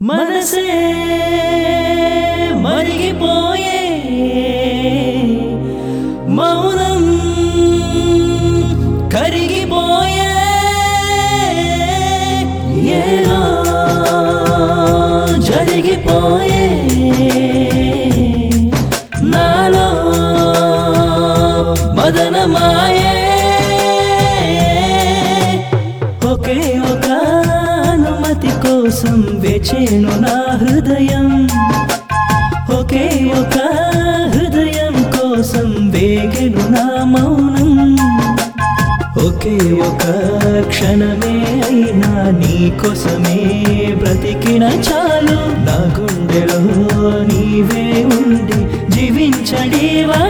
మనసే మరిగిపోయే మౌనం కరిగిపోయే ఏదో జరిగిపోయే నాలో మదనమాయే ఒకే ఒక అనుమతి కోసం వేచేను నా హృదయం ఒకే ఒక హృదయం కోసం వేగెను నా మౌనం ఒకే ఒక క్షణమే అయినా నీ కోసమే బ్రతికిన చాలు నా గుండెలో నీవే ఉండి జీవించడివా